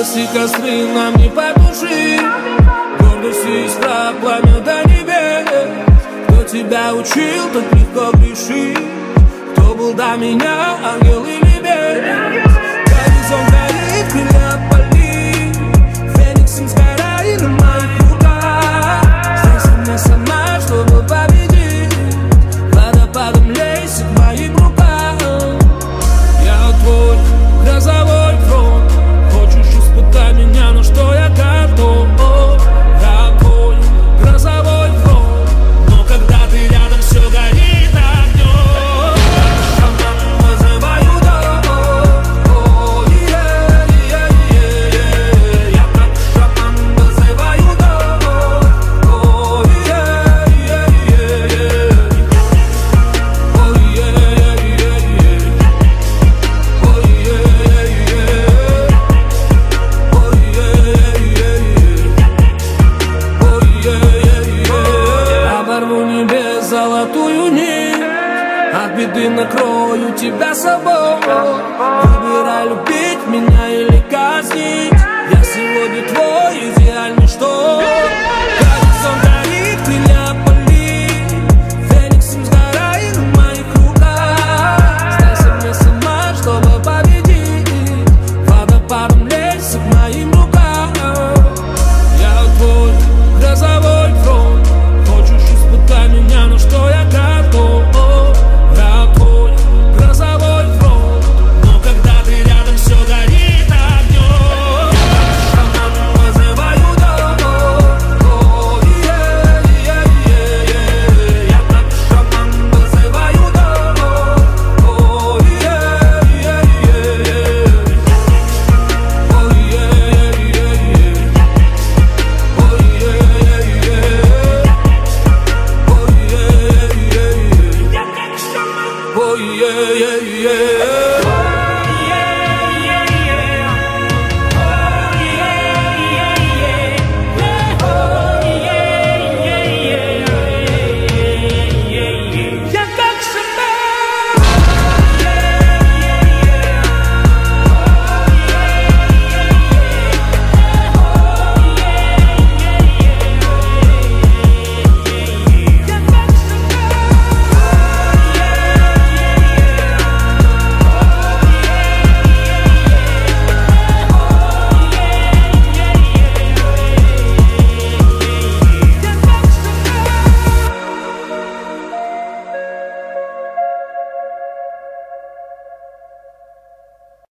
Гаси костры нам не потуши, гордость и страх, пламя до небес. Кто тебя учил так легко грешить? Кто был до меня, ангел или бес? Горизонт горит, крылья пали, фениксом сгорает на моих руках. Здесь мне сама, чтобы победить, водопадом лезет к моим рукам. Я твой грозовой фронт, хочешь испытать меня, но что я готов. Я твой грозовой фронт, но когда ты рядом, все горит огнем. Шаман вызываю дом, я как шаман вызываю дом, оборву небес золотую нить, от беды накрою тебя собой. Выбирай, любить меня или казнить. Я сегодня твой идеальный что?